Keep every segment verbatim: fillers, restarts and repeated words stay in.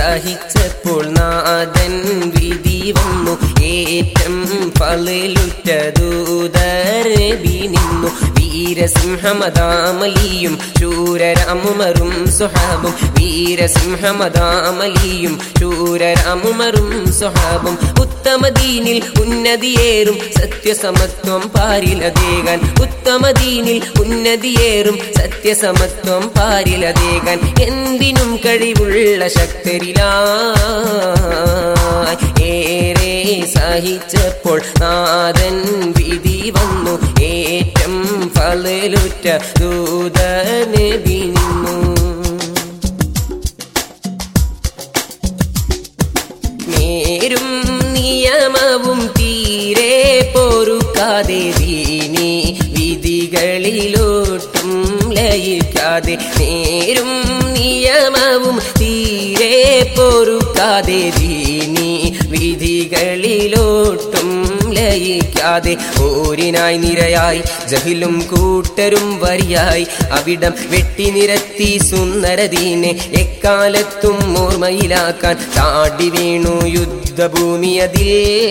സഹിച്ചപ്പോൾ നാഥൻ വിധി വന്നു. ഏറ്റം ഫളിലുറ്റ ദൂതർ നബി നിന്നു. വീരസിംഹമദാമലിയും ശൂരരാമുമറും സ്വഹാബും. വീരസിംഹമദാമലിയും ശൂരരാമുമറും സ്വഹാബും. ഉത്തമദീനിൽ ഉന്നതിയേറും സത്യസമത്വം പാരിലതേകാൻ. ഉത്തമദീനിൽ ഉന്നതിയേറും സത്യസമത്വം പാരിലതേകാൻ. എന്തിനും കഴിവുള്ള ശക്തരിലായി ഏറെ സഹിച്ചപ്പോൾ നാഥൻ വിധി വന്നു. ഏറ്റം ഫളിലുറ്റ ദൂതർ നബി നിന്നു. നേരും നിയമവും തീരെ പൊറുക്കാതെ ദീനി വിധികളിലോട്ടും ലയിക്കാതെ. നേരും നിയമവും തീരെ പൊറുക്കാതെ ദീനി വിധികളിലോട്ടും ലയിക്കാതെ. ഓരിനായി നിരയായി ജഹിലും കൂട്ടരും വരിയായി അവിടം വെട്ടി നിരത്തി സുന്ദരദീനെ എക്കാലത്തും ഓർമ്മയിലാക്കാൻ താടി വീണു യുദ്ധഭൂമിയതിൽ.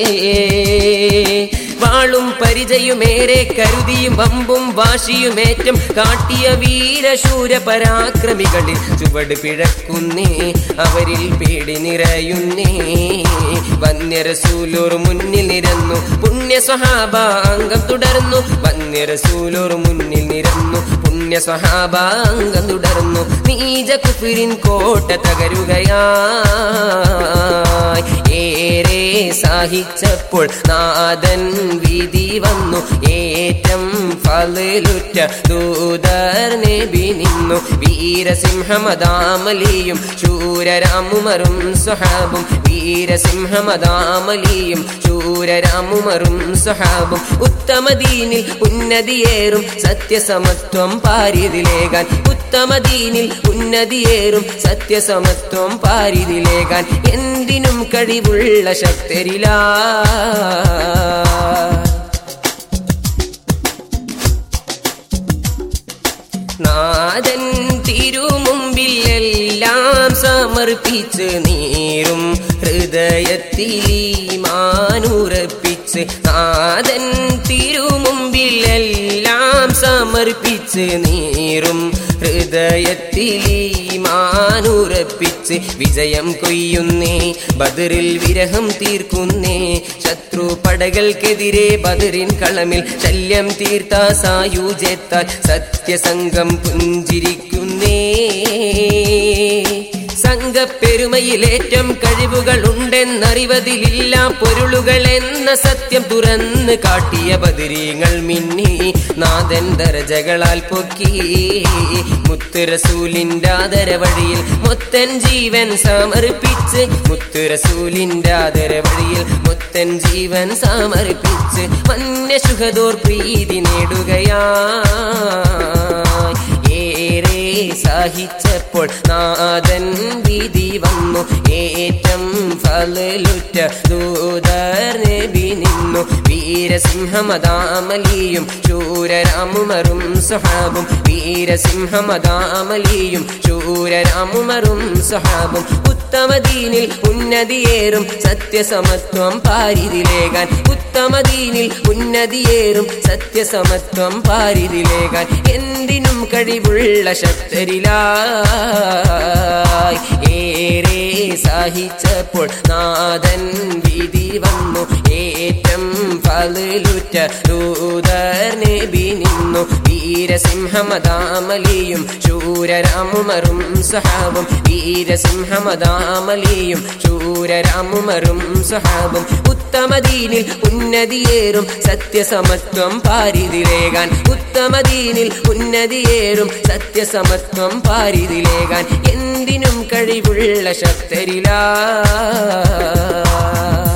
വാളും പരിചയുമേറെ കരുതിയും വമ്പും വാശിയുമേറ്റം കാട്ടിയ വീരശൂര പരാക്രമികളിൽ ചുവട് പിഴക്കുന്നേ, അവരിൽ പേടി നിറയുന്നേ. വന്യറസൂലോർ മുന്നിൽ നിരന്നു, പുണ്യ സ്വഹാബാംഗം തുടർന്നു. വന്യറസൂലോർ മുന്നിൽ നിരന്നു, പുണ്യ സ്വഹാബാംഗം തുടർന്നു. നീജ കുഫിരിൻ കോട്ട തകരുകയായി ഏറെ സഹിച്ചപ്പോൾ നാഥൻ വിധി വന്നു. ഏറ്റം ഫളിലുറ്റ ദൂതർ നബി നിന്നു. വീരസിംഹമദാമലിയും ശൂരരാമുമറും സ്വഹാബും. വീരസിംഹമദാമലിയും ശൂരരാമുമറും സ്വഹാബും. ഉത്തമദീനിൽ ഉന്നതിയേറും സത്യസമത്വം പാരിതിലേകാൻ. ഉത്തമദീനിൽ ഉന്നതിയേറും സത്യസമത്വം പാരിതിലേകാൻ. എന്തിനും കഴിവുള്ള ശക്തരിലാ നാഥൻ തിരുമുമ്പിൽ എല്ലാം സമർപ്പിച്ച് നീറും ഹൃദയത്തിൽ ഈമാനുറപ്പിച്ച്. നാഥൻ തിരുമുമ്പിൽ എല്ലാം സമർപ്പിച്ച് നീറും ഹൃദയത്തിൽ ഈമാനുറപ്പിച്ച്. വിജയം കൊയ്യുന്നേ, ബദറിൽ വിരഹം തീർക്കുന്നേ. ശത്രു പടകൾക്കെതിരെ ബദറിൻ കളമിൽ ശല്യം തീർത്ത സായുജ്യത്താൽ സത്യസംഗം പുഞ്ചിരിക്കുന്നേ. സംഘപ്പെരുമയിലേറ്റം കഴിവുകൾ ഉണ്ടെന്നറിവതിലില്ല പൊരുളുകൾ എന്ന സത്യം തുറന്ന് കാട്ടിയ ബദരീങ്ങൾ മിന്നി നാഥൻ ദർജകളാൽ പൊക്കി. മുത്ത് റസൂലിന്റെ ആദര വഴിയിൽ മൊത്തൻ ജീവൻ സമർപ്പിച്ച്. മുത്ത് റസൂലിന്റെ ആദര വഴിയിൽ മൊത്തൻ ജീവൻ സമർപ്പിച്ച്. വന്യ ശുഹദോർ പ്രീതി നേടുകയായി ഏറെ സഹിച്ചപ്പോൾ നാഥൻ വിധി വന്നു. ഏറ്റം ഫളിലുറ്റ ദൂതർ നബി നിന്നു. വീരസിംഹമദാമലിയും ശൂരരാമുമറും സ്വഹാബും. വീരസിംഹമദാമലിയും ശൂരരാമുമറും സ്വഹാബും. ഉത്തമദീനിൽ ഉന്നതിയേറും സത്യസമത്വം പാരിതിലേകാൻ. ഉത്തമദീനിൽ ഉന്നതിയേറും സത്യസമത്വം പാരിതിലേകാൻ. എന്തിനും കഴിവുള്ള ശക്തരിലായി ഏറെ സഹിച്ചപ്പോൾ നാഥൻ വിധി വന്നു. ഏറ്റം ഫളിലുറ്റ ദൂതർ നബി നിന്നു. വീരസിംഹമദാമലിയും ശൂരരാമുമറും സ്വഹാബും. വീരസിംഹമദാമലിയും ശൂരരാമുമറും സ്വഹാബും. ഉത്തമദീനിൽ ഉന്നതിയേറും സത്യസമത്വം പാരിതിലേകാൻ. ഉത്തമദീനിൽ ഉന്നതിയേറും സത്യസമത്വം പാരിതിലേകാൻ. എന്തിനും കഴിവുള്ള ശക്തരിലാ